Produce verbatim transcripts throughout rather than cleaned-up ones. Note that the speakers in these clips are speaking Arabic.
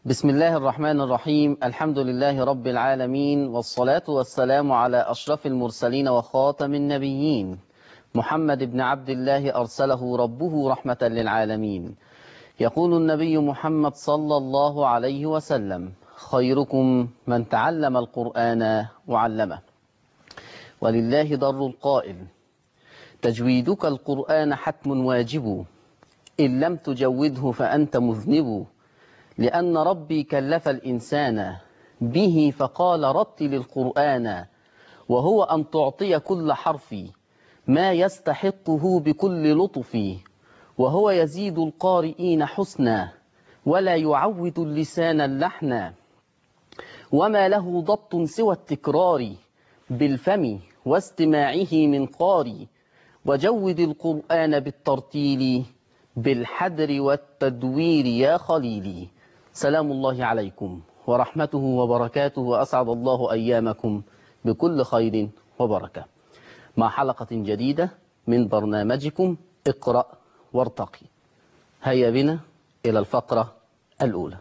بسم الله الرحمن الرحيم. الحمد لله رب العالمين، والصلاة والسلام على أشرف المرسلين وخاتم النبيين محمد بن عبد الله أرسله ربه رحمة للعالمين. يقول النبي محمد صلى الله عليه وسلم: خيركم من تعلم القرآن وعلمه. ولله در القائل: تجويدك القرآن حتم واجب، إن لم تجوده فأنت مذنب. لأن ربي كلف الإنسان به فقال رتل القرآن، وهو أن تعطي كل حرف ما يستحقه بكل لطف، وهو يزيد القارئين حسنا ولا يعود اللسان اللحنا، وما له ضبط سوى التكرار بالفم واستماعه من قاري. وجود القرآن بالترتيل بالحدر والتدوير يا خليلي. سلام الله عليكم ورحمته وبركاته، وأسعد الله أيامكم بكل خير وبركة، مع حلقة جديدة من برنامجكم اقرأ وارتقي. هيا بنا إلى الفقرة الأولى.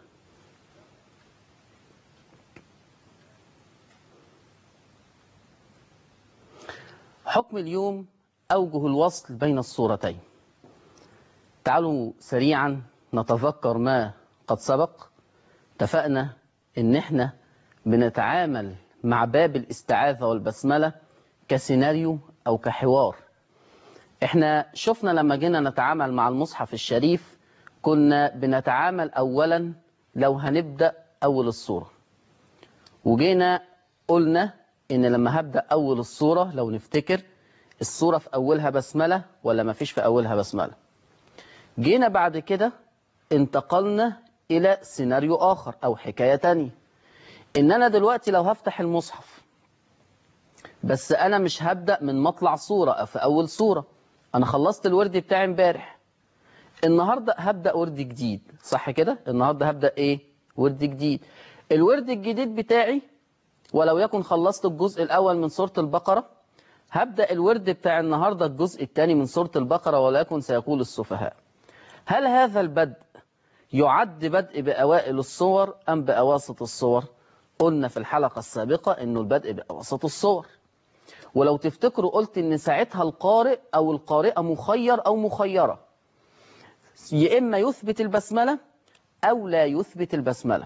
حكم اليوم أوجه الوصل بين الصورتين. تعالوا سريعا نتذكر ما قد سبق. اتفقنا ان احنا بنتعامل مع باب الاستعاذة والبسملة كسيناريو او كحوار. احنا شفنا لما جينا نتعامل مع المصحف الشريف كنا بنتعامل اولا لو هنبدأ اول الصورة، وجينا قلنا ان لما هبدأ اول الصورة لو نفتكر الصورة في اولها بسملة ولا ما فيش في اولها بسملة. جينا بعد كده انتقلنا إلى سيناريو آخر أو حكاية تانية، إن أنا دلوقتي لو هفتح المصحف بس أنا مش هبدأ من مطلع صورة أو في أول صورة. أنا خلصت الورد بتاعي امبارح، النهاردة هبدأ ورد جديد، صح كده؟ النهاردة هبدأ إيه؟ ورد جديد. الورد الجديد بتاعي ولو يكن خلصت الجزء الأول من سورة البقرة، هبدأ الورد بتاع النهاردة الجزء الثاني من سورة البقرة، ولكن سيقول السفهاء. هل هذا البدء يعد بدء بأوائل الصور أم بأواسط الصور؟ قلنا في الحلقة السابقة أنه البدء بأواسط الصور، ولو تفتكروا قلت أن ساعتها القارئ أو القارئة مخير أو مخيرة، يا إما يثبت البسملة أو لا يثبت البسملة.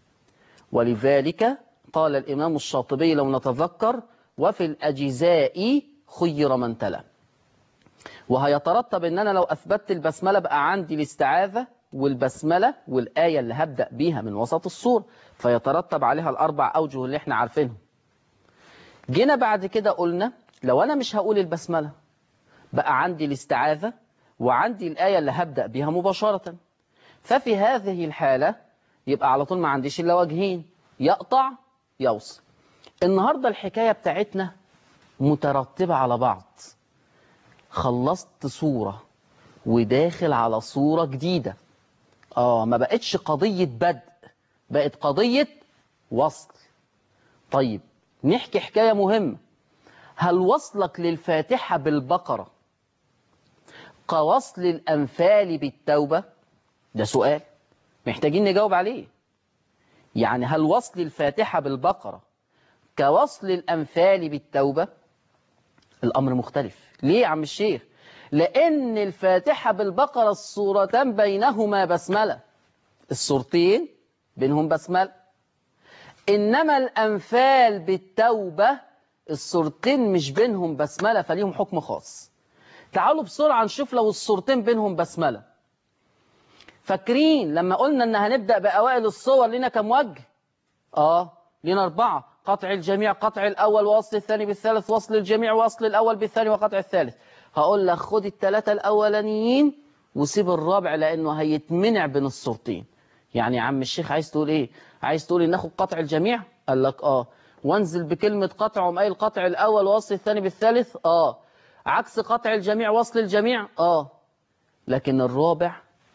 ولذلك قال الإمام الشاطبي لو نتذكر: وفي الأجزاء خير من تلا. وهيترتب أن أنا لو أثبتت البسملة بقى عندي الاستعاذة والبسملة والآية اللي هبدأ بيها من وسط الصورة، فيترتب عليها الأربع أوجه اللي احنا عارفينهم. جينا بعد كده قلنا لو أنا مش هقول البسملة بقى عندي الاستعاذة وعندي الآية اللي هبدأ بيها مباشرة، ففي هذه الحالة يبقى على طول ما عنديش إلا وجهين: يقطع يوصل. النهاردة الحكاية بتاعتنا مترتبة على بعض. خلصت صورة وداخل على صورة جديدة. آه ما بقتش قضية بدء، بقت قضية وصل. طيب نحكي حكاية مهمة. هل وصلك للفاتحة بالبقرة كوصل الأنفال بالتوبة؟ ده سؤال محتاجين نجاوب عليه. يعني هل وصل الفاتحة بالبقرة كوصل الأنفال بالتوبة؟ الأمر مختلف. ليه يا عم الشيخ؟ لأن الفاتحة بالبقرة الصورتان بينهما بسملة، الصورتين بينهم بسملة. إنما الأنفال بالتوبة الصورتين مش بينهم بسملة، فليهم حكم خاص. تعالوا بسرعة نشوف لو الصورتين بينهم بسملة. فاكرين لما قلنا إن هنبدأ بأوائل الصور لنا كم وجه؟ آه لنا أربعة: قطع الجميع، قطع الأول، وصل الثاني بالثالث، وصل الجميع، وصل الأول بالثاني، وقطع الثالث. هقول لك خد الثلاثة الأولانيين وسيب الرابع لأنه هيتمنع بين الصورتين. يعني يا عم الشيخ عايز تقول إيه؟ عايز تقول إن ناخد قطع الجميع؟ قال لك آه. وانزل بكلمة قطع ومقايل قطع الأول ووصل الثاني بالثالث؟ آه. عكس قطع الجميع وصل الجميع؟ آه. لكن الرابع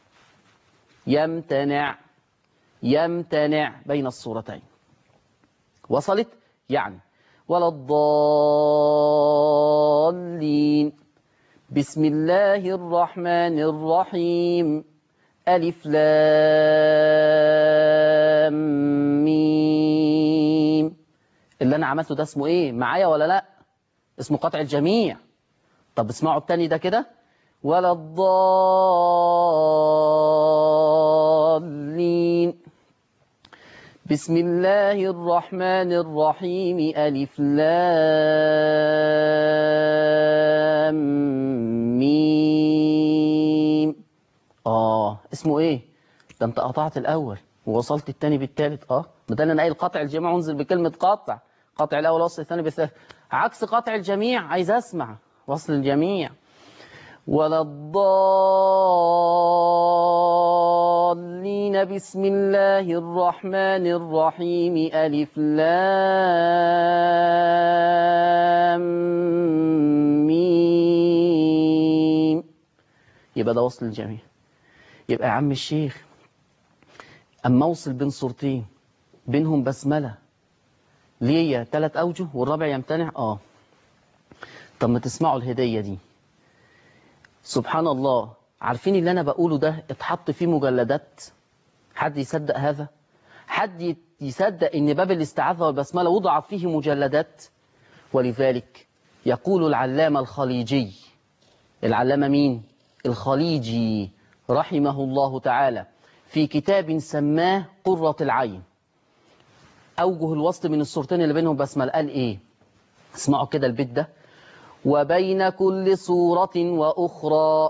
يمتنع، يمتنع بين الصورتين. وصلت؟ يعني ولا الضالين بسم الله الرحمن الرحيم ألف لام لام ميم. اللي أنا عملته ده اسمه إيه؟ معايا ولا لأ؟ اسمه قطع الجميع. طب اسمعوا التاني ده كده. ولا الضالين. بسم الله الرحمن الرحيم. ألف لام ميم. آه اسمه إيه؟ ده أنت قطعت الأول ووصلت التاني بالتالت. آه ده أنا قايل قطع الجميع أنزل بكلمة قطع. قطع الأول وصل الثاني بالثالث. عكس قطع الجميع عايز أسمع وصل الجميع. ولا الضالين. بسم الله الرحمن الرحيم. ألف لام ميم. يبقى ده وصل الجميع. يبقى يا عم الشيخ أما أوصل بين صورتين بينهم بسملة ليا ثلاث أوجه والرابع يمتنع. آه طب ما تسمعوا الهدية دي. سبحان الله. عارفين اللي أنا بقوله ده اتحط فيه مجلدات؟ حد يصدق هذا؟ حد يصدق إن باب الاستعاذة والبسملة وضع فيه مجلدات؟ ولذلك يقول العلامة الخليجي. العلامة مين؟ الخليجي رحمه الله تعالى في كتاب سماه قرة العين، أوجه الوصل من الصورتين اللي بينهم بسملة. قال إيه؟ اسمعوا كده البيت ده. وبين كل صورة وأخرى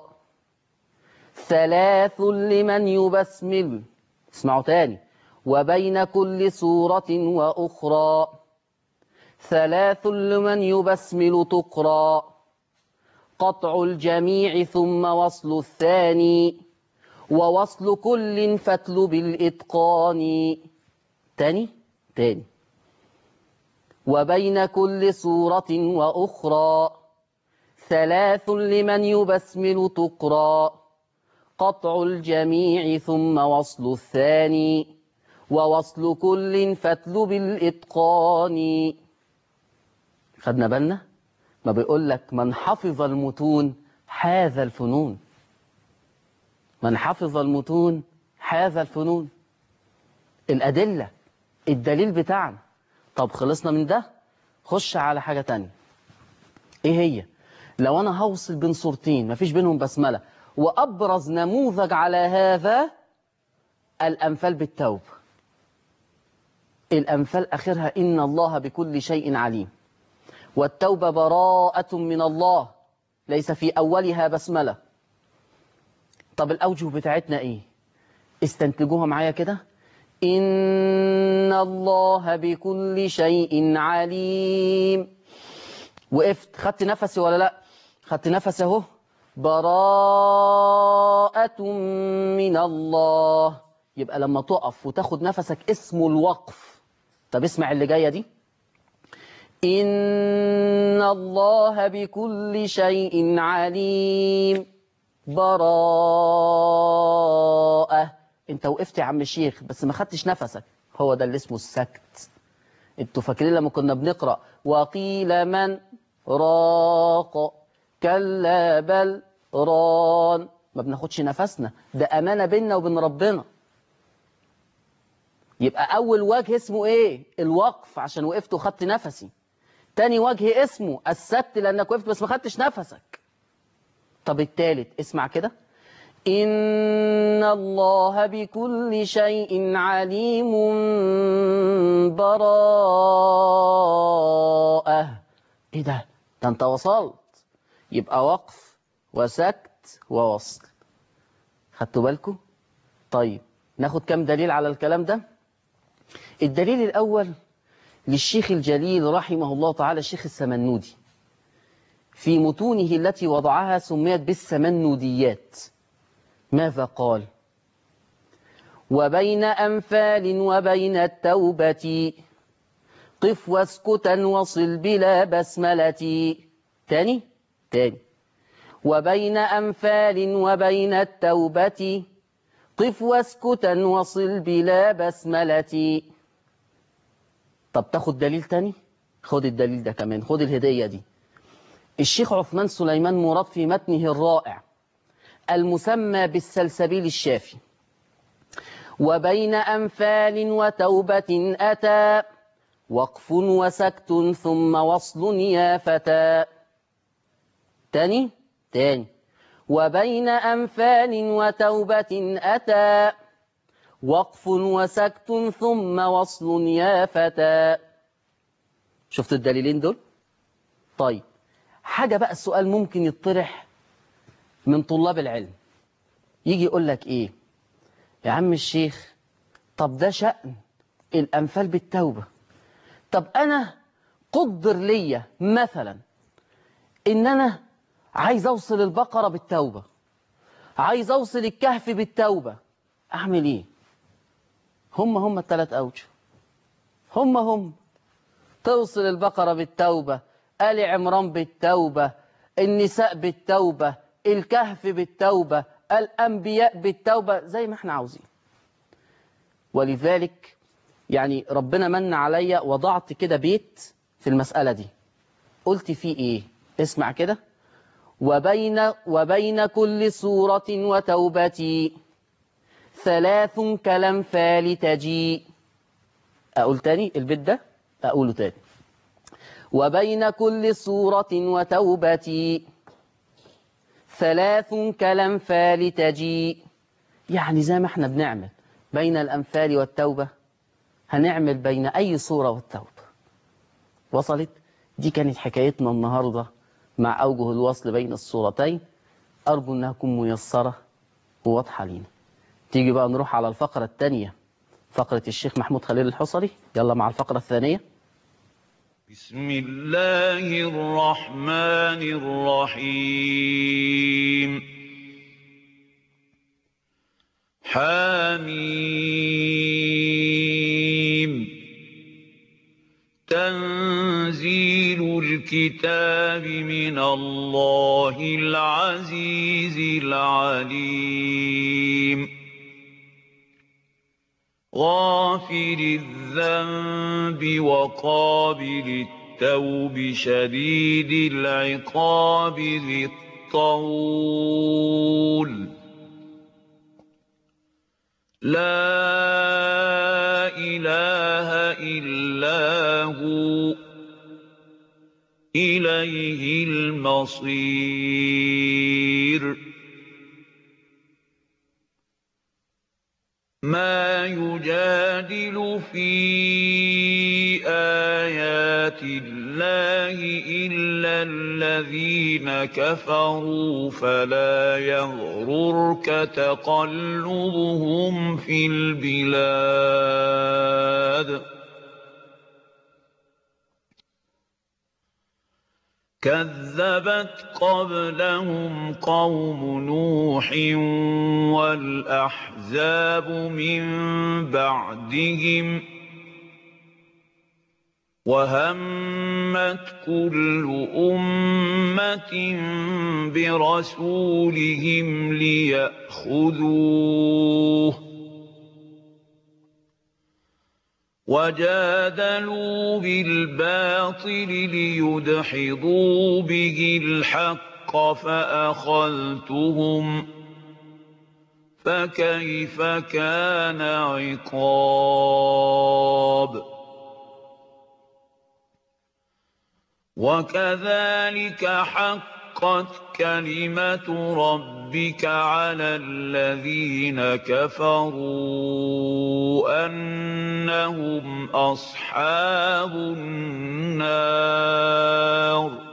ثلاث لمن يبسمل. اسمعوا تاني. وبين كل صورة وأخرى ثلاث لمن يبسمل تقرى. قطع الجميع ثم وصل الثاني ووصل كل فتل بالإتقان. تاني تاني. وبين كل صورة وأخرى ثلاث لمن يبسمل تقرى. قطع الجميع ثم وصل الثاني ووصل كل فتل بالإتقان. خدنا بالنا؟ ما بيقول لك من حفظ المتون حاذ الفنون. من حفظ المتون حاذ الفنون. الأدلة الدليل بتاعنا. طب خلصنا من ده، خش على حاجة تانية. ايه هي؟ لو انا هوصل بين صورتين مفيش بينهم بسملة، وابرز نموذج على هذا الأنفال بالتوبة. الأنفال آخرها إن الله بكل شيء عليم، والتوبة براءة من الله ليس في أولها بسملة. طب الأوجه بتاعتنا إيه؟ استنتجوها معايا كده. إن الله بكل شيء عليم. وقفت خدت نفسي ولا لا؟ خدت نفسي اهو. براءة من الله. يبقى لما تقف وتاخد نفسك اسمه الوقف. طب اسمع اللي جاية دي. إن الله بكل شيء عليم. براءة. انت وقفت يا عم الشيخ بس ما خدتش نفسك. هو ده اللي اسمه السكت. انتوا فاكرين لما كنا بنقرأ وقيل من راق كلا بل ران، ما بناخدش نفسنا. ده أمانة بيننا وبين ربنا. يبقى أول وجه اسمه إيه؟ الوقف عشان وقفت وخدت نفسي. تاني وجه اسمه السكت لأنك وقفت بس ما خدتش نفسك. طب التالت اسمع كده. إن الله بكل شيء عليم براءة. إيه ده؟ ده أنت وصلت. يبقى وقف وسكت ووصل. خدتوا بالكم؟ طيب ناخد كم دليل على الكلام ده؟ الدليل الأول للشيخ الجليل رحمه الله تعالى الشيخ السمنودي في متونه التي وضعها سميت بالسمنوديات. ماذا قال؟ وبين أنفال وبين التوبة قف واسكتا وصل بلا بسملة. تاني تاني. وبين أنفال وبين التوبة قف واسكتا وصل بلا بسملة. طب تاخد دليل تاني؟ خد الدليل ده كمان، خد الهدية دي. الشيخ عثمان سليمان مراد في متنه الرائع المسمى بالسلسبيل الشافي وبين أنفال وتوبة أتى وقف وسكت ثم وصل يا فتى. تاني تاني وبين أنفال وتوبة أتى وقف وسكت ثم وصل يا فتى. شفت الدليلين دول؟ طيب حاجة بقى السؤال ممكن يطرح من طلاب العلم، يجي يقول لك إيه يا عم الشيخ، طب ده شأن الأنفال بالتوبة، طب أنا قدر ليا مثلا إن أنا عايز أوصل البقرة بالتوبة، عايز أوصل الكهف بالتوبة، أعمل إيه؟ هم هم الثلاث أوجه، هم هم توصل البقرة بالتوبة، آل عمران بالتوبة، النساء بالتوبة، الكهف بالتوبة، الأنبياء بالتوبة، زي ما احنا عاوزين. ولذلك يعني ربنا من عليا وضعت كده بيت في المسألة دي، قلت فيه إيه؟ اسمع كده: وبين, وبين كل سورة وتوبتي ثلاث كالأنفال تجي. أقول تاني البيت ده، أقوله تاني: وبين كل سورة وتوبتي ثلاث كالأنفال تجي. يعني زي ما احنا بنعمل بين الأنفال والتوبة هنعمل بين أي سورة والتوبة. وصلت؟ دي كانت حكايتنا النهاردة مع أوجه الوصل بين السورتين، أرجو أنها تكون ميسرة وواضحة لينا. تيجي بقى نروح على الفقرة الثانية، فقرة الشيخ محمود خليل الحصري. يلا مع الفقرة الثانية. بسم الله الرحمن الرحيم. حميم. تنزيل الكتاب من الله العزيز العليم. غافر الذنب وقابل التوب شديد العقاب ذي الطول. لا إله إلا هو إليه المصير. ما يجادل في آيات الله إلا الذين كفروا فلا يغررك تقلبهم في البلاد. كذبت قبلهم قوم نوح والأحزاب من بعدهم وهمت كل أمة برسولهم ليأخذوه وجادلوا بالباطل ليدحضوا به الحق فأخذتهم فكيف كان عقاب. وكذلك حقت كلمة ربك على الذين كفروا أنهم أصحاب النار.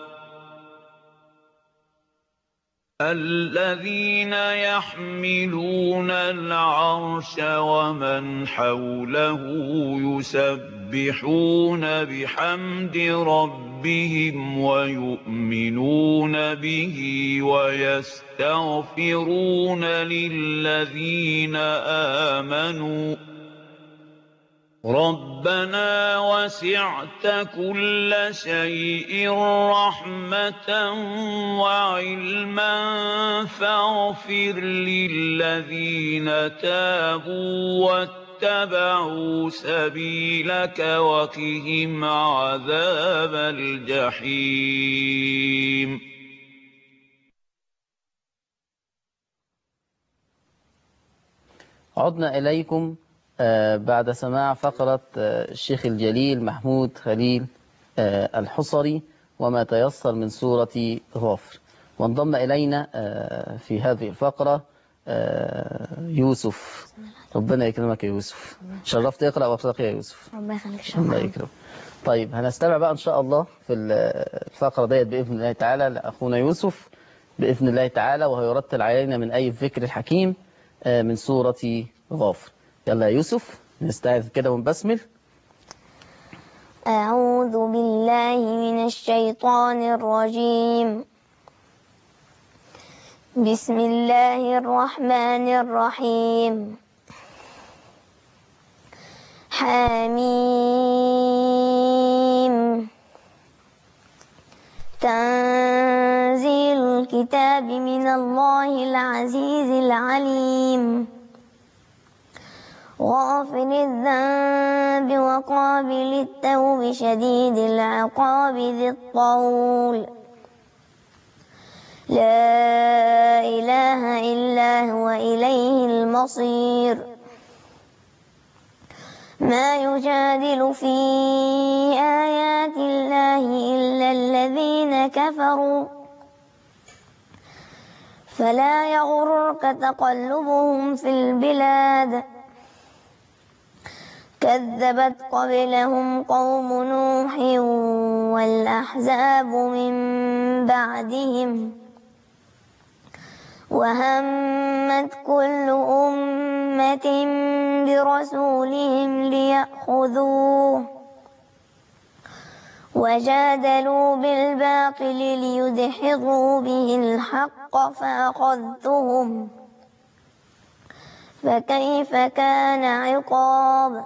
الذين يحملون العرش ومن حوله يسبحون بحمد ربهم ويؤمنون به ويستغفرون للذين آمنوا ربنا وسعت كل شيء رحمة وعلما فاغفر للذين تابوا واتبعوا سبيلك وقهم عذاب الجحيم. عدنا إليكم بعد سماع فقرة الشيخ الجليل محمود خليل الحصري وما تيسر من سورة غافر. وانضم إلينا في هذه الفقرة يوسف. ربنا يكرمك يا يوسف، شرفت اقرأ وارتقي يا يوسف. ربنا يخليك. الله يكرمك. طيب هنستمع بقى إن شاء الله في الفقرة ديت بإذن الله تعالى لأخونا يوسف بإذن الله تعالى، وهو يرتل علينا من أي الذكر الحكيم من سورة غافر. يلا يا يوسف نستعذ كده ونبسمل. أعوذ بالله من الشيطان الرجيم. بسم الله الرحمن الرحيم. حميم. تنزيل الكتاب من الله العزيز العليم. غافر الذنب وقابل التوب شديد العقاب ذي الطول. لا إله إلا هو إليه المصير. ما يجادل في آيات الله إلا الذين كفروا فلا يغررك تقلبهم في البلاد. كذبت قبلهم قوم نوح والأحزاب من بعدهم وهمت كل أمة برسولهم ليأخذوه وجادلوا بالباطل ليدحضوا به الحق فأخذتهم فكيف كان عقاب.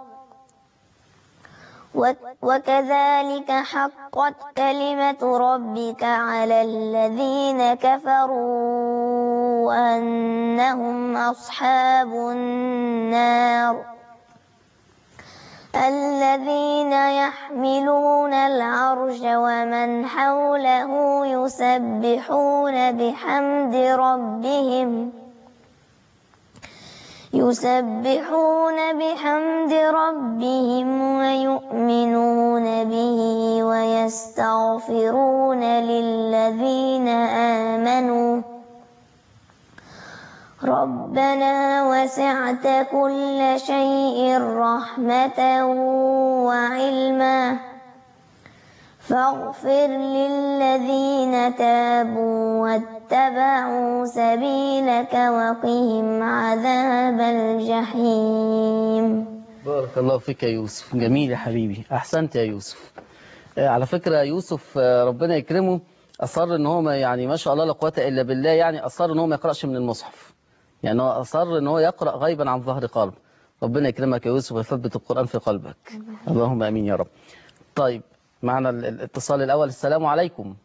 وكذلك حقت كلمة ربك على الذين كفروا أنهم أصحاب النار. الذين يحملون العرش ومن حوله يسبحون بحمد ربهم يسبحون بحمد ربهم ويؤمنون به ويستغفرون للذين آمنوا ربنا وسعت كل شيء رحمة وعلما فاغفر للذين تابوا واتبعوا سبيلك وقهم عذاب الجحيم. بارك الله فيك يا يوسف، جميل يا حبيبي، أحسنت يا يوسف. على فكرة يوسف ربنا يكرمه أصر إن هو ما يعني ما شاء الله لا قوة إلا بالله، يعني أصر إن هو ما يقرأش من المصحف، يعني هو أصر إن هو يقرأ غيبا عن ظهر قلب. ربنا يكرمك يا يوسف ويثبت القرآن في قلبك. اللهم آمين يا رب. طيب معنا الاتصال الأول. السلام عليكم.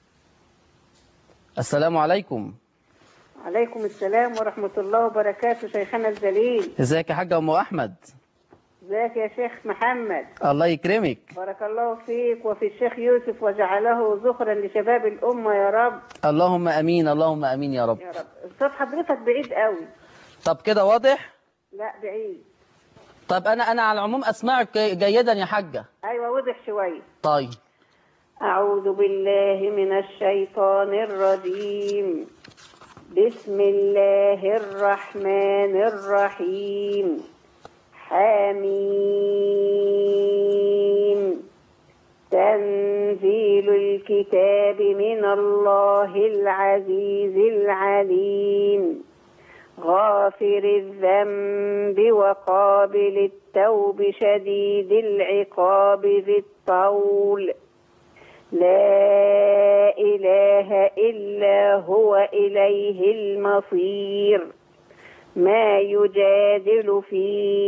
السلام عليكم. عليكم السلام ورحمة الله وبركاته. شيخنا الجليل، ازيك يا حاجة أم أحمد؟ ازيك يا شيخ محمد؟ الله يكرمك. بارك الله فيك وفي الشيخ يوسف وجعله ذخرا لشباب الأمة يا رب. اللهم أمين، اللهم أمين يا رب. يا رب. صوت حضرتك بعيد قوي. طب كده واضح؟ لا بعيد. طب أنا أنا على العموم أسمعك جيدا يا حاجة. أيوة وضح شوية. طيب. أعوذ بالله من الشيطان الرجيم. بسم الله الرحمن الرحيم. حميم. تنزيل الكتاب من الله العزيز العليم. غافر الذنب وقابل التوب شديد العقاب ذي الطول. لا إله إلا هو إليه المصير. ما يجادل في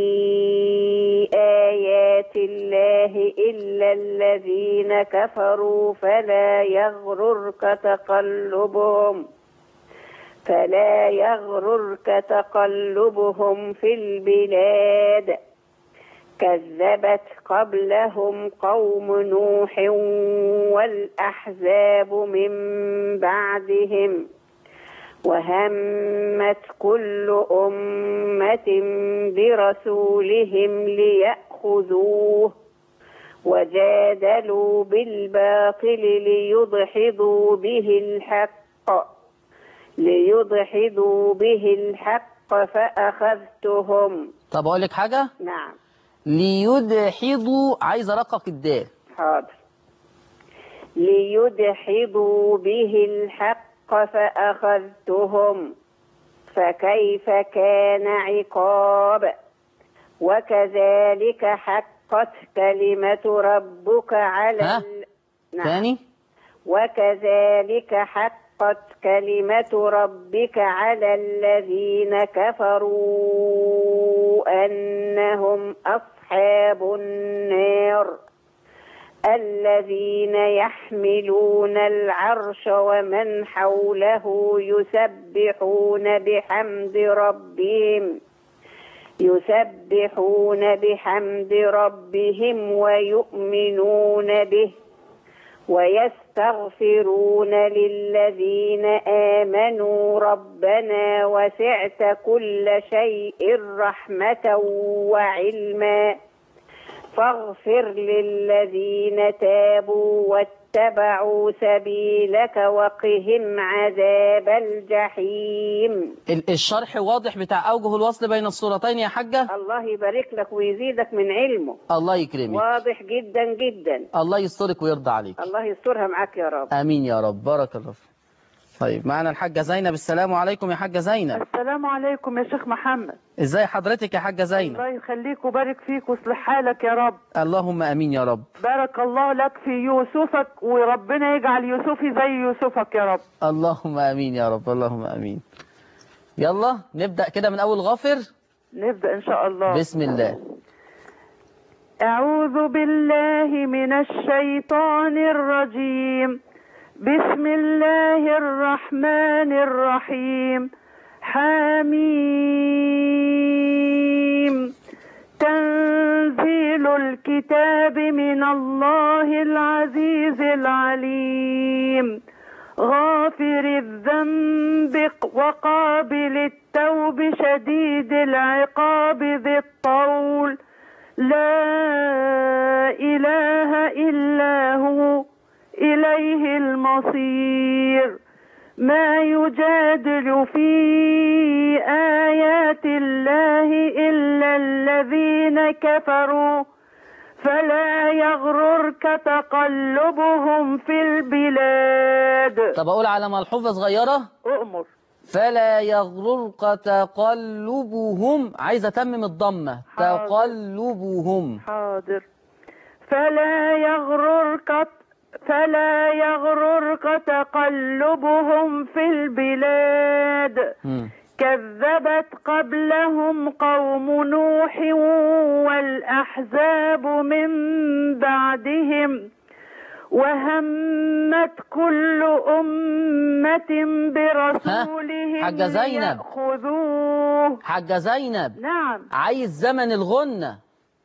آيات الله إلا الذين كفروا فلا يغررك تقلبهم فلا يغررك تقلبهم في البلاد. كذبت قبلهم قوم نوح والأحزاب من بعدهم وهمت كل أمة برسولهم ليأخذوه وجادلوا بالباطل ليدحضوا به الحق ليدحضوا به الحق فأخذتهم. طب أقول لك حاجة؟ نعم. ليدحضوا، عايز أرقق الدال. حاضر. ليدحضوا به الحق فأخذتهم فكيف كان عقاب وكذلك حقت كلمة ربك على ها؟ ال... نعم. ثاني. وكذلك حقت كلمة ربك على الذين كفروا أنهم أصحاب النار الذين يحملون العرش ومن حوله يسبحون بحمد ربهم يسبحون بحمد ربهم ويؤمنون به ويستغفرون للذين آمنوا ربنا وسعت كل شيء رحمة وعلما فاغفر للذين تابوا واتبعوا سبيلك وقهم عذاب الجحيم. الشرح واضح بتاع أوجه الوصل بين الصورتين يا حاجة؟ الله يبارك لك ويزيدك من علمه. الله يكرمك. واضح جدا جدا. الله يسترك ويرضى عليك. الله يسترها معاك يا رب. آمين يا رب. بارك الله فيك. طيب معنا الحاجة زينب. السلام عليكم يا حاجة زينب. السلام عليكم يا شيخ محمد. ازاي حضرتك يا حاجة زينب؟ الله يخليك وبارك فيك واصلح حالك يا رب. اللهم امين يا رب. بارك الله لك في يوسفك وربنا يجعل يوسفي زي يوسفك يا رب. اللهم امين يا رب. اللهم امين. يلا نبدأ كده من اول غافر. نبدأ ان شاء الله. بسم الله. اعوذ بالله من الشيطان الرجيم. بسم الله الرحمن الرحيم. حميم. تنزيل الكتاب من الله العزيز العليم. غافر الذنب وقابل التوب شديد العقاب ذي الطول لا إله إلا هو إليه المصير. ما يجادل في آيات الله إلا الذين كفروا فلا يغررك تقلبهم في البلاد. طب أقول على ملحوظة صغيرة. أؤمر. فلا يغررك تقلبهم، عايز أتمم الضمة. حاضر. تقلبهم. حاضر. فلا يغررك فلا يغررك تقلبهم في البلاد. م. كذبت قبلهم قوم نوح والأحزاب من بعدهم وهمت كل أمة برسولهم حاجة زينب. ليأخذوه. حاجة زينب. نعم. عايز زمن الغنة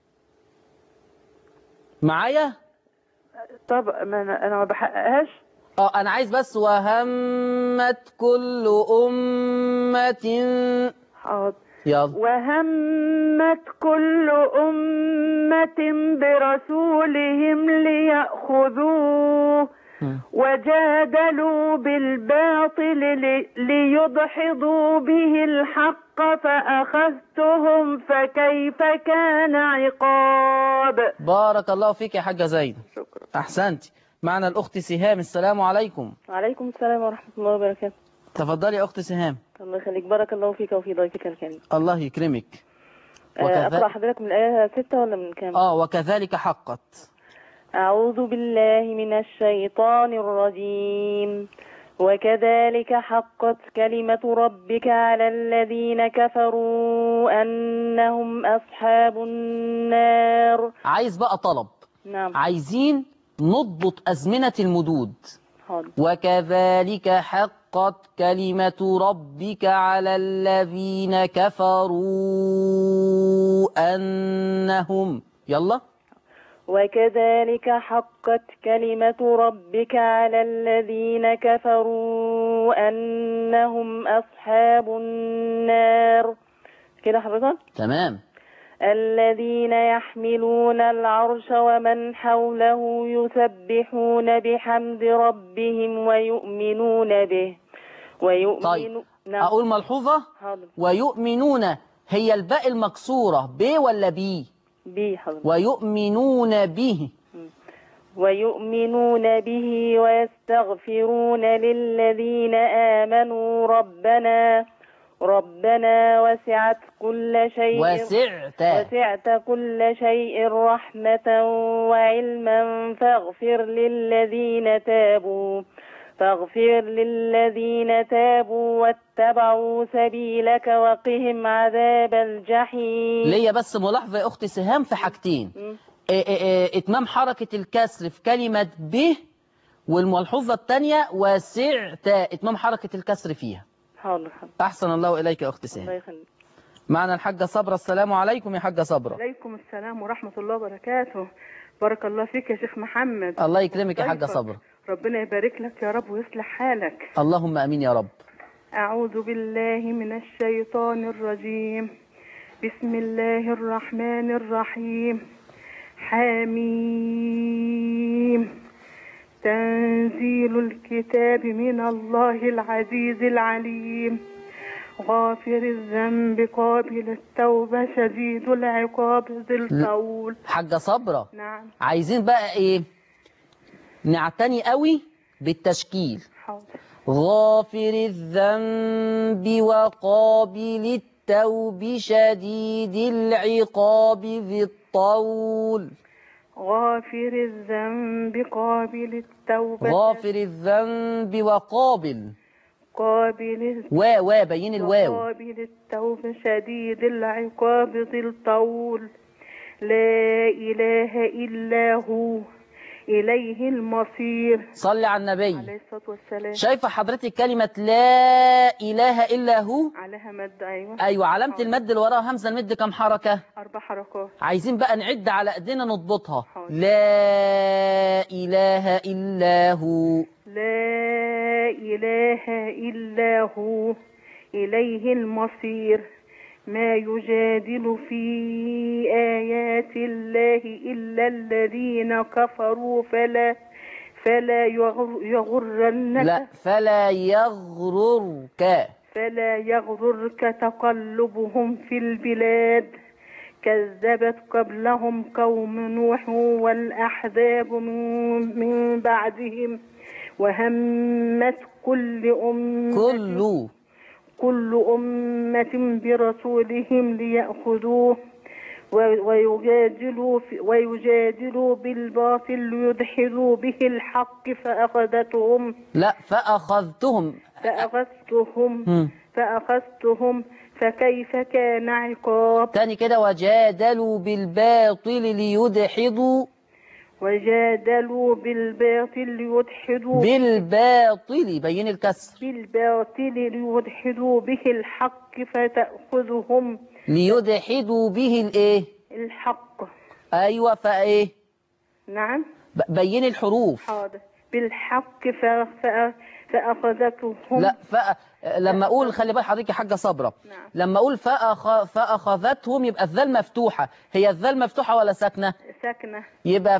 معايا؟ طب ما أنا أنا ما بحققهاش. اه انا عايز بس وهمت كل أمة. حاضر. يلا. وهمت كل أمة برسولهم ليأخذوه وجادلوا بالباطل ليدحضوا به الحق فأخذتهم فكيف كان عقاب. بارك الله فيك يا حاجة زينب. شكرا. أحسنتي. معنا الأخت سهام. السلام عليكم. وعليكم السلام ورحمة الله وبركاته. تفضلي يا أخت سهام. الله يخليك. بارك الله فيك وفي ضيفك الكريم. الله يكرمك. وكذا... أقرأ حضرتك من الآية ستة ولا من كام؟ آه وكذلك حقت. أعوذ بالله من الشيطان الرجيم. وكذلك حقت كلمة ربك على الذين كفروا أنهم أصحاب النار. عايز بقى طلب. نعم. عايزين نضبط أزمنة المدود. حاضر. وكذلك حقت كلمة ربك على الذين كفروا أنهم. يلا. وكذلك حقت كلمة ربك على الذين كفروا أنهم أصحاب النار. كده حضرتك؟ تمام. الذين يحملون العرش ومن حوله يسبحون بحمد ربهم ويؤمنون به ويؤمنون. طيب نعم. أقول ملحوظة. حاضر. ويؤمنون هي الباء المكسورة ب ولا بي؟ بي حضرتك. ويؤمنون به. ويؤمنون به ويستغفرون للذين آمنوا ربنا ربنا وسعت كل شيء وسعت وسعت كل شيء رحمة وعلما فاغفر للذين تابوا فاغفر للذين تابوا واتبعوا سبيلك وقهم عذاب الجحيم. ليا بس ملاحظة يا أختي سهام في حاجتين. إيه إيه إيه اتمام حركة الكسر في كلمة به، والملحوظة الثانية وسعت اتمام حركة الكسر فيها. حاضر حاضر. أحسن الله إليك يا أختي سهام. الله يخليك. معنا الحاجة صبرة. السلام عليكم يا حاجة صبرة. عليكم السلام ورحمة الله وبركاته. بارك الله فيك يا شيخ محمد. الله يكرمك يا حاجة صبرة. ربنا يبارك لك يا رب ويصلح حالك. اللهم أمين يا رب. أعوذ بالله من الشيطان الرجيم. بسم الله الرحمن الرحيم. حميم. تنزيل الكتاب من الله العزيز العليم. غافر الذنب قابل التوبة شديد العقاب ذي الطول. حاجة صبرة. نعم. عايزين بقى ايه نعتني قوي بالتشكيل. حاضر. غافر الذنب وقابل التوب شديد العقاب ذي الطول. غافر الذنب قابل التوبة. غافر الذنب وقابل قابل و و بين الواو. قابل التوبة شديد العقاب ذي الطول. لا إله إلا هو إليه المصير. صلي على النبي عليه الصلاة والسلام. شايفة حضرتك كلمة لا إله إلا هو عليها مد. أيوة. أيوة علامة المد اللي وراها همزة المد كم حركة؟ أربع حركات. عايزين بقى نعد على إيدينا نضبطها. حاضر. لا إله إلا هو. لا إله إلا هو إليه المصير. ما يجادل في آيات الله إلا الذين كفروا فلا فلا يغرنك لا فلا يغررك فلا يغررك تقلبهم في البلاد. كذبت قبلهم قوم نوح والأحزاب من, من بعدهم وهمت كل أمة كل كل أمة برسولهم ليأخذوه ويجادلوا ويجادلوا بالباطل ليدحضوا به الحق فأخذتهم لا فأخذتهم فأخذتهم هم. فأخذتهم فكيف كان عقاب. تاني كده وجادلوا بالباطل ليدحضوا وجادلوا بالباطل ليدحضوا بالباطل بين الكسر بالباطل ليدحضوا به الحق فتأخذهم ليدحضوا به الايه الحق. ايوه فايه نعم. بين الحروف. حاضر. بالحق ف... ف... فأخذتهم. لا ف... لما اقول خلي بال حضرتك يا حاجه صبره. نعم. لما اقول فأخ... فاخذتهم يبقى الذال مفتوحه. هي الذال مفتوحه ولا ساكنه؟ ساكنه. يبقى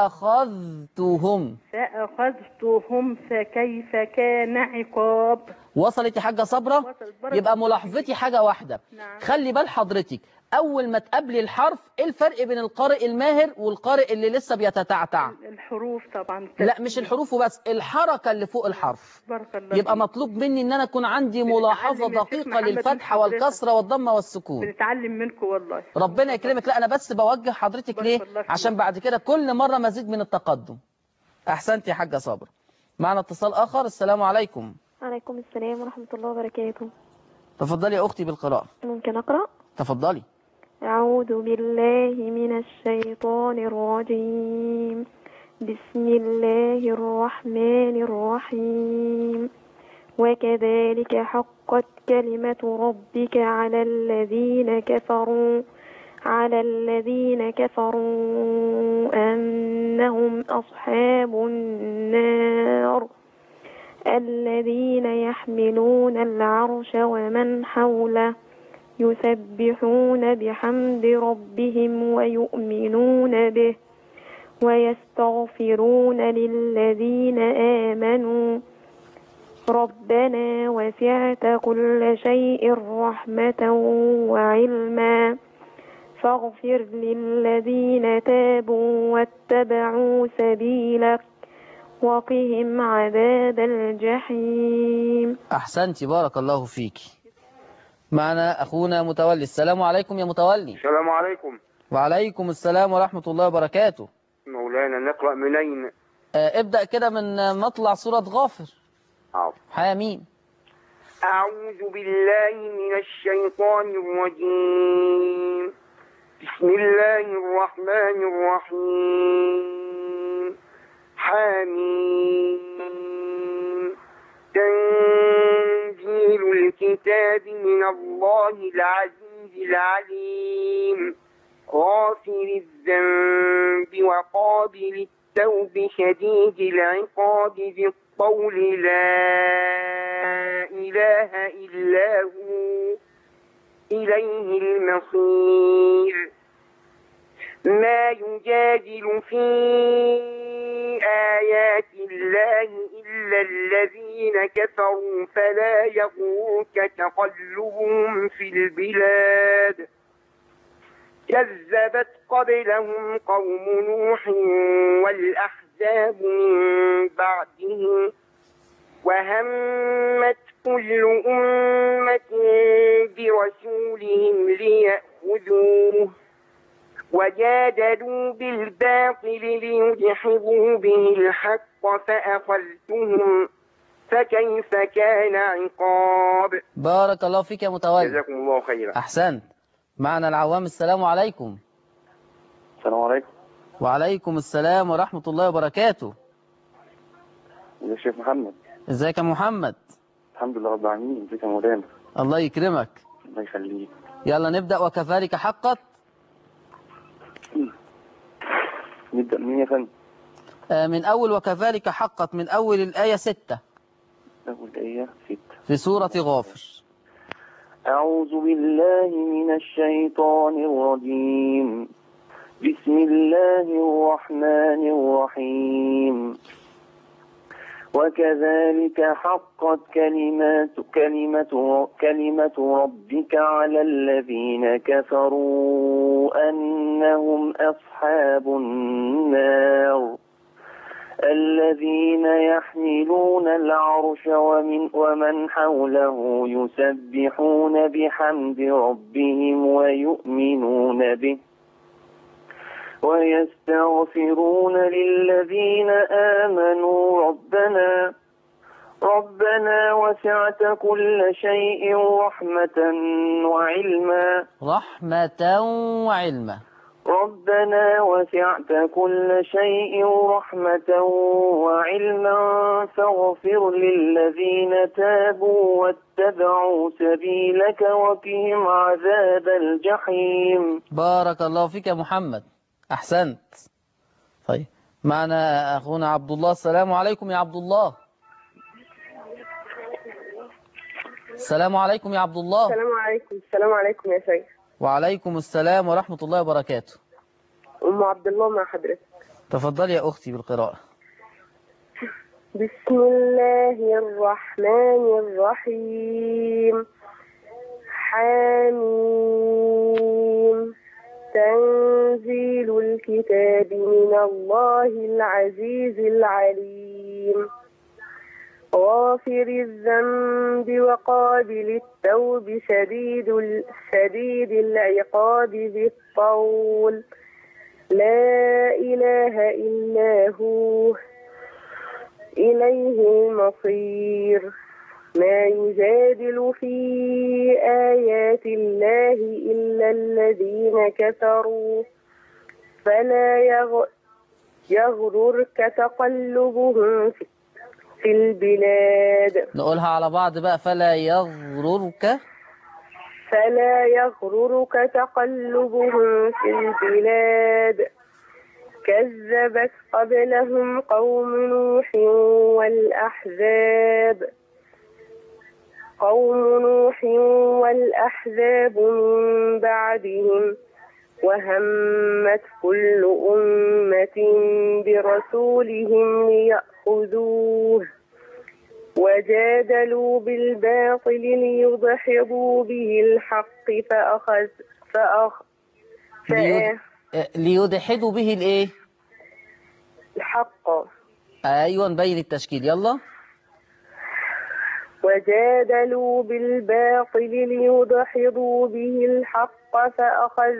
فاخذتهم فاخذتهم فكيف كان عقاب. وصلت يا حاجه صبره. وصلت. يبقى ملاحظتي حاجه واحده. نعم. خلي بال حضرتك اول ما تقابلي الحرف ايه الفرق بين القارئ الماهر والقارئ اللي لسه بيتتعتع؟ الحروف طبعا. لا مش الحروف وبس، الحركه اللي فوق الحرف. بارك الله. يبقى مطلوب مني ان انا اكون عندي ملاحظه دقيقه للفتحه والكسره والضمه والسكون. بنتعلم منكم والله. ربنا يكرمك. لا انا بس بوجه حضرتك ليه عشان بعد كده كل مره مزيد من التقدم. احسنت يا حاجه صابر. معنا اتصال اخر. السلام عليكم. وعليكم السلام ورحمه الله وبركاته. تفضلي يا اختي بالقراءه. ممكن اقرا؟ تفضلي. أعوذ بالله من الشيطان الرجيم. بسم الله الرحمن الرحيم. وكذلك حقت كلمة ربك على الذين كفروا على الذين كفروا أنهم أصحاب النار الذين يحملون العرش ومن حوله يسبحون بحمد ربهم ويؤمنون به ويستغفرون للذين آمنوا ربنا وسعت كل شيء رحمة وعلما فاغفر للذين تابوا واتبعوا سبيلك وقهم عذاب الجحيم. أحسنت، بارك الله فيك. معنا أخونا متولي. السلام عليكم يا متولي. السلام عليكم. وعليكم السلام ورحمة الله وبركاته. مولانا نقرأ منين؟ آه ابدأ كده من مطلع سورة غافر. عفو. حاميم. أعوذ بالله من الشيطان الرجيم. بسم الله الرحمن الرحيم. حاميم. تنزيل الكتاب من الله العزيز العليم غافر الذنب وقابل التوب شديد العقاب ذي الطول لا إله إلا هو إليه المصير. ما يجادل في آيات الله إلا الذين كفروا فلا يغرك تقلبهم في البلاد. كذبت قبلهم قوم نوح والأحزاب من بعدهم وهمت كل أمة برسولهم ليأخذوه وجادلوا بالباطل ليدحضوا به الحق فأخذتهم فكيف كان عقاب. بارك الله فيك يا متولي. جزاكم الله خيرا. أحسنت. معنا العوام. السلام عليكم. السلام عليكم. وعليكم السلام ورحمة الله وبركاته. يا شيخ محمد. ازيك يا محمد؟ الحمد لله رب العالمين. ازيك يا مولانا؟ الله يكرمك. الله يخليك. يلا نبدأ. وكذلك حقت. نبدأ منين يا فندم؟ آه من أول وكذلك حقت، من أول الآية ستة. أول الآية ستة في سورة غافر. أعوذ بالله من الشيطان الرجيم. بسم الله الرحمن الرحيم. وكذلك حقت كلمات كلمة كلمة ربك على الذين كفروا أنهم أصحاب النار الذين يحملون العرش ومن, ومن حوله يسبحون بحمد ربهم ويؤمنون به ويستغفرون للذين آمنوا ربنا ربنا وسعت كل شيء رحمة وعلما رحمة وعلما ربنا وسعت كل شيء رحمة وعلما فاغفر للذين تابوا واتبعوا سبيلك وقهم عذاب الجحيم. بارك الله فيك يا محمد. أحسنت. طيب معنا أخونا عبد الله. السلام عليكم يا عبد الله. السلام عليكم يا عبد الله. السلام عليكم. السلام عليكم يا شيخ. وعليكم السلام ورحمة الله وبركاته. أم عبد الله مع حضرتك. تفضلي يا أختي بالقراءة. بسم الله الرحمن الرحيم. حاميم. تنزيل الكتاب من الله العزيز العليم غافر الذنب وقابل التوب شديد شديد العقاب ذي الطول لا إله إلا هو إليه المصير. ما يجادل في آيات الله إلا الذين كفروا فلا يغررك تقلبهم في البلاد. نقولها على بعض بقى. فلا يغررك فلا يغررك تقلبهم في البلاد كذبت قبلهم قوم نوح والأحزاب قوم نوح والأحزاب من بعدهم وهمت كل أمة برسولهم ليأخذوه وجادلوا بالباطل ليدحضوا به الحق فأخذ فأخ ليد... ليدحضوا به الايه؟ الحق. ايوه نبين التشكيل يلا. وجادلوا بالباطل ليدحضوا به الحق فأخذ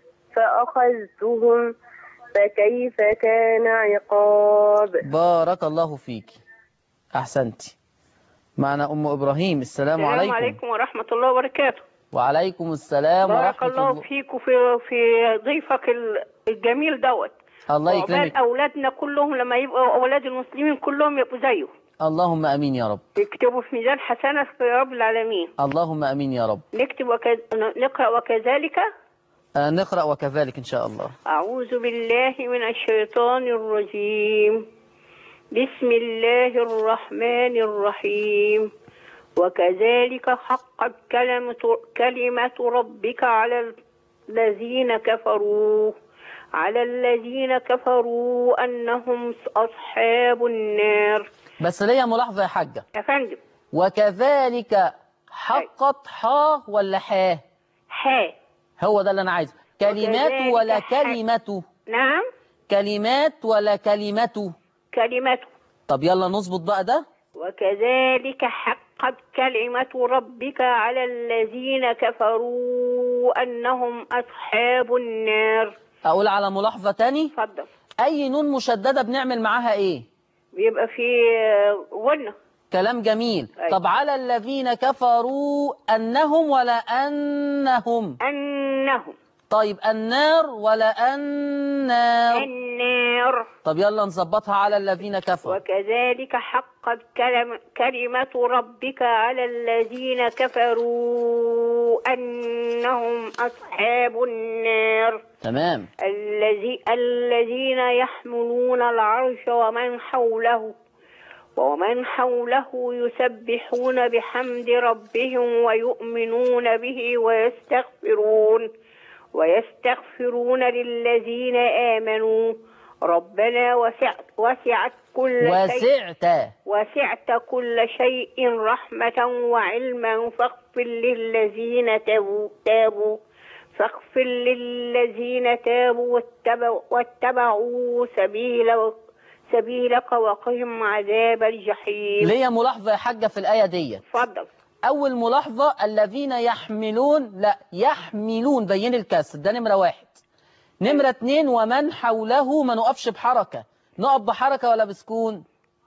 فأخذتهم فكيف كان عقاب. بارك الله فيك، أحسنتي. معنا أم إبراهيم. السلام, السلام عليكم. عليكم ورحمة الله وبركاته. وعليكم السلام بارك ورحمة الله الله فيك وفي في ضيفك الجميل دوت. الله يكرمك. أولادنا كلهم لما يبقوا أولاد المسلمين كلهم يبقوا زيه. اللهم أمين يا رب. يكتبوا في ميزان حسنة يا رب العالمين. اللهم أمين يا رب. نكتب وكذ... نقرأ وكذلك. آه نقرأ وكذلك إن شاء الله. أعوذ بالله من الشيطان الرجيم. بسم الله الرحمن الرحيم. وكذلك حقت كلمة, كلمة ربك على الذين كفروا على الذين كفروا أنهم أصحاب النار. بس ليا ملاحظة يا حاجة. يا فندم. وكذلك حقت حا ولا حا؟ حا. هو ده اللي أنا عايزه. كلمات ولا كلمته؟ نعم. كلمات ولا كلمته؟ كلمته. طب يلا نظبط بقى ده. وكذلك حقت كلمة ربك على الذين كفروا أنهم أصحاب النار. أقول على ملاحظة تاني. اتفضل. أي نون مشددة بنعمل معاها إيه؟ بيبقى في غنة. كلام جميل. أي. طب على الذين كفروا أنهم ولا أنهم؟ أنهم. طيب النار ولا النار؟ النار. طب يلا نظبطها على الذين كفروا. وكذلك حقت كلم كلمة ربك على الذين كفروا أنهم أصحاب النار. تمام. الذي الذين يحملون العرش ومن حوله ومن حوله يسبحون بحمد ربهم ويؤمنون به ويستغفرون ويستغفرون للذين آمنوا ربنا وسعت وسعت كل وسعت شيء وسعت كل شيء رحمة وعلما فاغفر للذين تابوا تابوا فاغفر للذين تابوا واتبعوا, واتبعوا سبيل سبيلك وقهم عذاب الجحيم. ليا ملاحظة يا حاجة في الآية دي. اتفضل. أول ملاحظة الذين يحملون، لا يحملون بين الكسر، ده نمرة واحد. نمرة اتنين ومن حوله ما نقفش بحركة، نقف بحركة ولا بسكون؟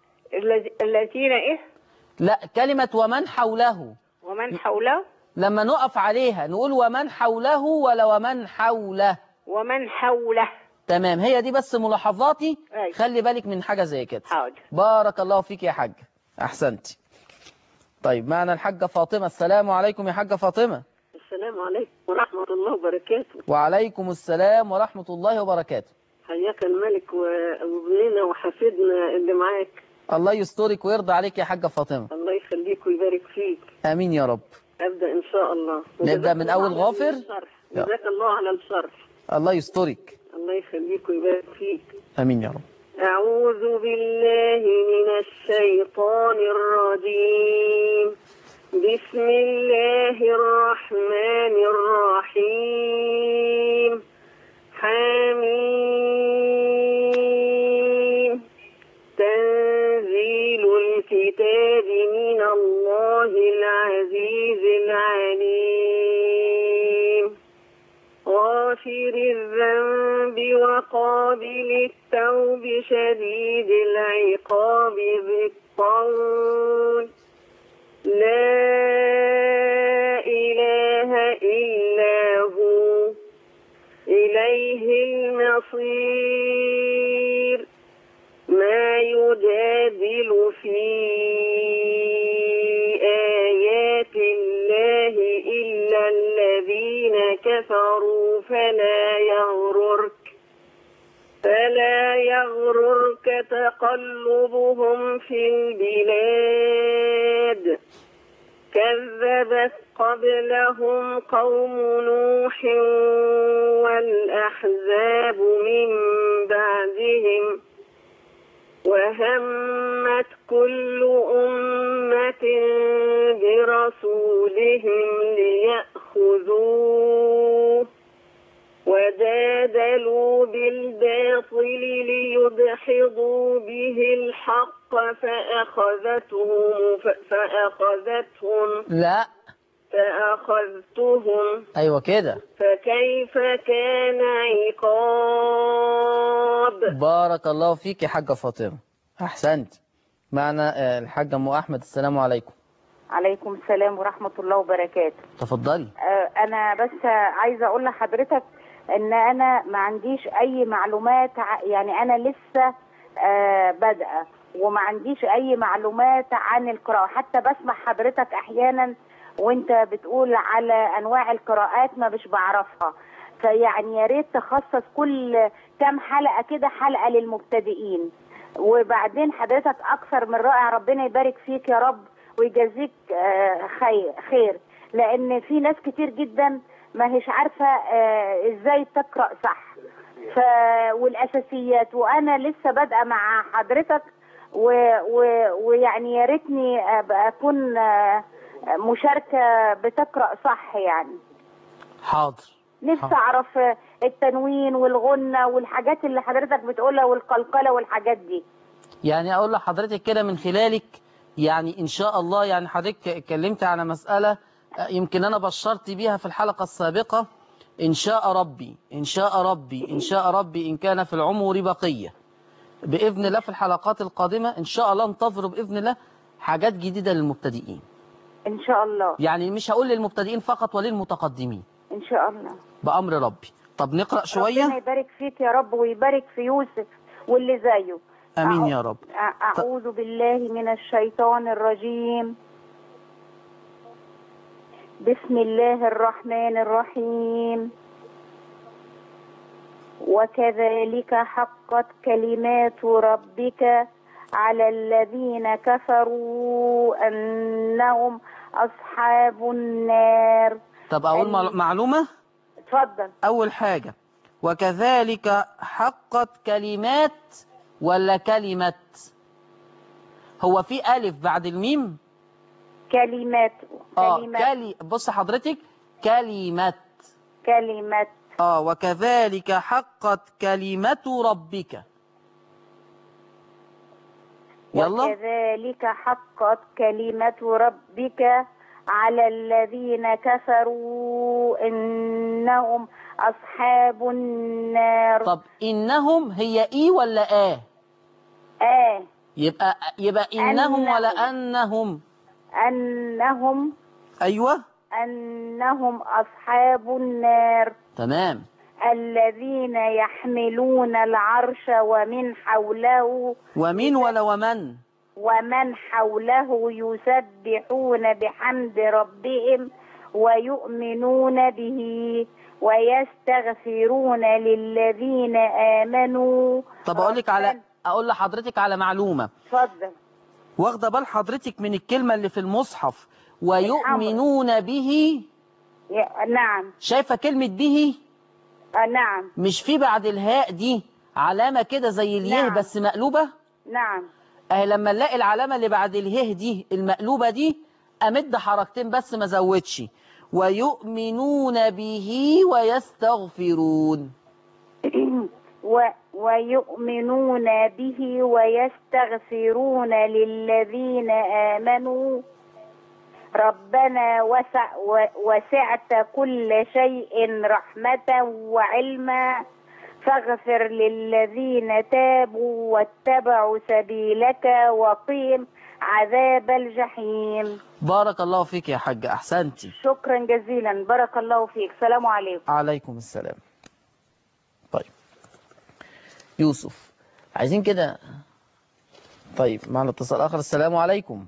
الذين ايه؟ لا كلمة ومن حوله. ومن حوله لما نقف عليها نقول ومن حوله ولا ومن حوله؟ ومن حوله. تمام، هي دي بس ملاحظاتي. أي. خلي بالك من حاجة زي كده. حاضر. بارك الله فيك يا حاجة، أحسنتي. طيب معنا الحاجة فاطمة. السلام عليكم يا حاجة فاطمة. السلام عليكم ورحمة الله وبركاته. وعليكم السلام ورحمة الله وبركاته. حياك الملك وابننا وحفيدنا اللي معاك. الله يسترك ويرضى عليك يا حاجة فاطمة. الله يخليك ويبارك فيك. آمين يا رب. أبدأ إن شاء الله. نبدأ من أول غافر. جزاك الله على الشرح. الله يسترك. الله يخليك ويبارك فيك. آمين يا رب. أعوذ بالله من الشيطان الرجيم. بسم الله الرحمن الرحيم. حميم. تنزيل الكتاب من الله العزيز العليم. غافر الذنب وقابل التوب شديد العقاب ذي الطول. لا إله إلا هو إليه المصير. ما يجادل في آيات الله إلا الذين كفروا فلا يغررك فلا يغررك تقلبهم في البلاد كذبت قبلهم قوم نوح والأحزاب من بعدهم وهمت كل أمة برسولهم ليأخذوه وجادلوا بالباطل ليدحضوا به الحق فأخذتهم فأخذتهم لا فأخذتهم أيوة كده. فكيف كان عقاب. بارك الله فيك يا حاجة فاطمة، أحسنت. معنا الحاجة أم أحمد. السلام عليكم. عليكم السلام ورحمة الله وبركاته. تفضلي. أنا بس عايزة أقول لحضرتك إن أنا ما عنديش أي معلومات، يعني أنا لسه بادئة وما عنديش أي معلومات عن القراءة، حتى بسمع حضرتك أحيانا وأنت بتقول على أنواع القراءات ما مش بعرفها، فيعني يا ريت تخصص كل كام حلقة كده حلقة للمبتدئين. وبعدين حضرتك أكثر من رائع، ربنا يبارك فيك يا رب ويجازيك خير، لأن في ناس كتير جدا ما هيش عارفة إزاي تقرأ صح ف... والأساسيات، وأنا لسه بادئة مع حضرتك ويعني و... يا ريتني أكون مشاركة بتقرأ صح يعني. حاضر. نفسي أعرف التنوين والغنة والحاجات اللي حضرتك بتقولها والقلقلة والحاجات دي. يعني أقول لحضرتك كده من خلالك، يعني إن شاء الله، يعني حضرتك اتكلمت على مسألة يمكن أنا بشرت بيها في الحلقة السابقة، إن شاء ربي إن شاء ربي إن شاء ربي إن كان في العمر بقية بإذن الله في الحلقات القادمة إن شاء الله انتظروا بإذن الله حاجات جديدة للمبتدئين إن شاء الله. يعني مش هقول للمبتدئين فقط وللمتقدمين إن شاء الله بأمر ربي. طب نقرأ شوية. ربنا يبارك فيك يا رب ويبارك في يوسف واللي زيه. أمين يا رب. أعوذ بالله من الشيطان الرجيم. بسم الله الرحمن الرحيم. وكذلك حقت كلمات ربك على الذين كفروا أنهم أصحاب النار. طب أول أن... معلومة. اتفضل. أول حاجة، وكذلك حقت كلمات ولا كلمة؟ هو في ألف بعد الميم؟ كلمات. اه كلي بص حضرتك، كلمات كلمات اه وكذلك حقت كلمة ربك. يلا. وكذلك حقت كلمة ربك على الذين كفروا إنهم أصحاب النار. طب إنهم هي إي ولا آه؟ آه. يبقى يبقى إنهم أنهم. ولا أنهم؟ أنهم. أيوة. أنهم أصحاب النار. تمام. الذين يحملون العرش ومن حوله. ومن ولا ومن؟ ومن حوله يسبحون بحمد ربهم ويؤمنون به ويستغفرون للذين آمنوا. طب أقول لك على أقول لحضرتك على معلومة. اتفضل. واخدة بال حضرتك من الكلمة اللي في المصحف ويؤمنون به؟ نعم. شايفة كلمة به؟ آه نعم. مش في بعد الهاء دي علامة كده زي اليه؟ نعم. بس مقلوبة. نعم. اهي لما نلاقي العلامة اللي بعد الهاء دي المقلوبة دي امد حركتين بس ما زودش. ويؤمنون به ويستغفرون. و ويؤمنون به ويستغفرون للذين آمنوا. ربنا وسع وسعت كل شيء رحمة وعلما فاغفر للذين تابوا واتبعوا سبيلك وقهم عذاب الجحيم. بارك الله فيك يا حاجة، أحسنتي. شكرا جزيلا، بارك الله فيك. السلام عليكم. عليكم السلام. طيب يوسف عايزين كده. طيب معنا اتصال آخر. السلام عليكم.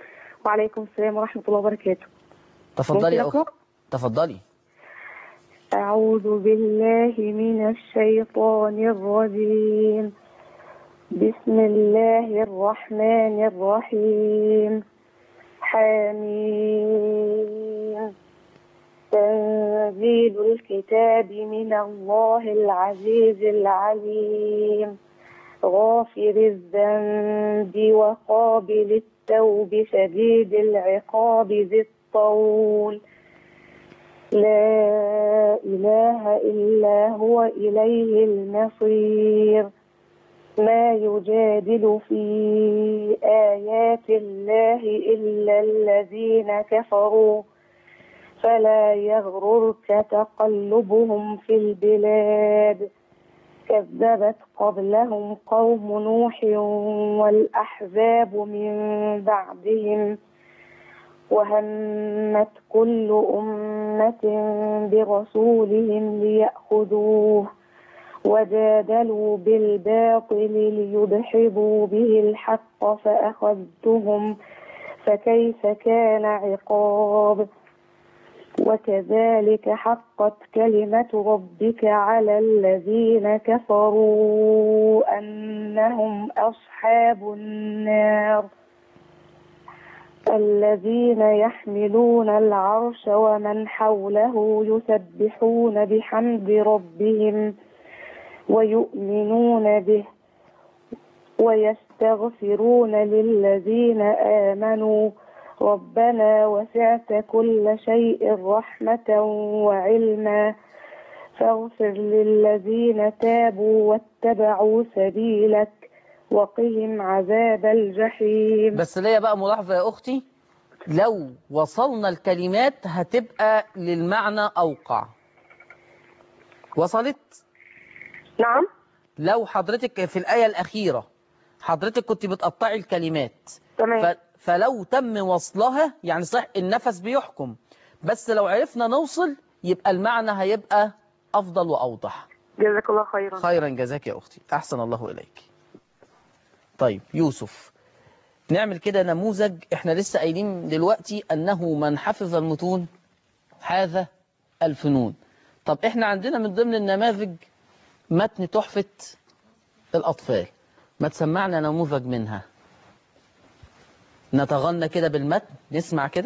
وعليكم السلام ورحمة الله وبركاته. تفضلي يا أخت. تفضلي. أعوذ بالله من الشيطان الرجيم. بسم الله الرحمن الرحيم. حميم. تنزيل الكتاب من الله العزيز العليم. غافر الذنب وقابل التوب شديد العقاب ذي الطول. لا إله إلا هو إليه المصير. ما يجادل في آيات الله إلا الذين كفروا فلا يغررك تقلبهم في البلاد. كذبت قبلهم قوم نوح والأحزاب من بعدهم وهمت كل أمة برسولهم ليأخذوه وجادلوا بالباطل ليدحضوا به الحق فأخذتهم فكيف كان عقاب. وكذلك حقت كلمة ربك على الذين كفروا أنهم أصحاب النار. الذين يحملون العرش ومن حوله يسبحون بحمد ربهم ويؤمنون به ويستغفرون للذين آمنوا ربنا وسعت كل شيء رحمة وعلما فاغفر للذين تابوا واتبعوا سبيلك وقهم عذاب الجحيم. بس ليا بقى ملاحظة يا أختي، لو وصلنا الكلمات هتبقى للمعنى أوقع. وصلت؟ نعم. لو حضرتك في الآية الأخيرة حضرتك كنت بتقطعي الكلمات تمام. فلو تم وصلها يعني صح النفس بيحكم، بس لو عرفنا نوصل يبقى المعنى هيبقى أفضل وأوضح. جزاك الله خيرا. خيرا جزاك يا أختي، أحسن الله إليك. طيب يوسف، نعمل كده نموذج. احنا لسه قايلين دلوقتي أنه من حفظ المتون حاذ الفنون. طب احنا عندنا من ضمن النماذج متن تحفة الأطفال، ما تسمعنا نموذج منها نتغنى كده بالمتن، نسمع كده.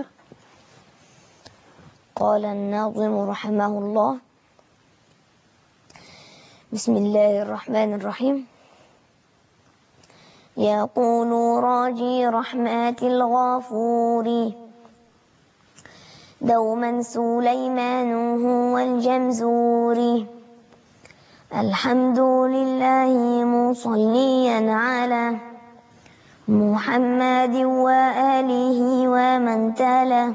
قال الناظم رحمه الله: بسم الله الرحمن الرحيم. يقول راجي رحمة الغفور دوما سليمان هو الجمزور. الحمد لله مصليا على محمد وآله ومن تلا.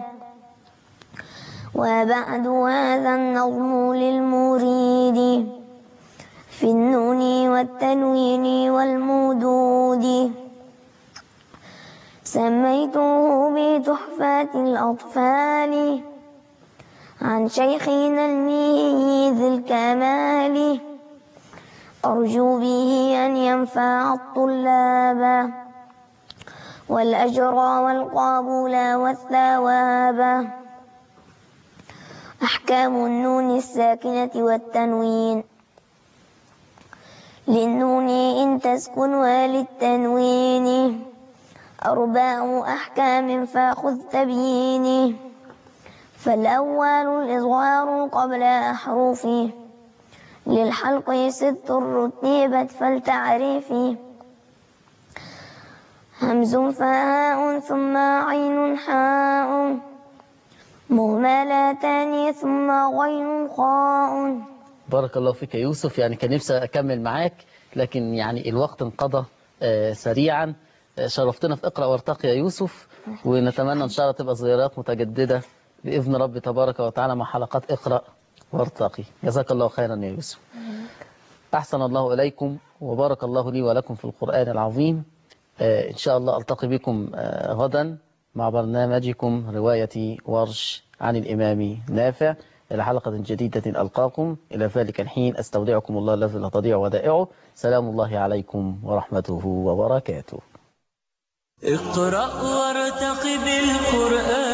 وبعد هذا النظم للمريد في النون والتنوين والمدود. سميته بتحفة الأطفال عن شيخنا الميز الكمال. أرجو به أن ينفع الطلاب والأجر والقبول والثواب. أحكام النون الساكنة والتنوين: للنون إن تسكن وللتنوين أربع أحكام فخذ تبييني. فالأول الإصغار قبل أحرفه للحلق ست رتبت فلتعرفي. همز فهاء ثم عين حاء مهملتان ثم غين خاء. بارك الله فيك يا يوسف، يعني كان نفسي أكمل معاك لكن يعني الوقت انقضى آه سريعا. آه شرفتنا في اقرأ وارتقي يا يوسف، ونتمنى إن شاء الله تبقى زيارات متجددة بإذن رب تبارك وتعالى مع حلقات اقرأ وارتقي. جزاك الله خيرا يا يوسف. أحسن الله إليكم وبارك الله لي ولكم في القرآن العظيم. آه إن شاء الله ألتقي بكم آه غدا مع برنامجكم رواية ورش عن الإمام نافع. إلى حلقة جديدة ألقاكم، إلى ذلك الحين أستودعكم الله الذي لا تضيع ودائعه. سلام الله عليكم ورحمته وبركاته. اقرأ وارتقي بالقرآن.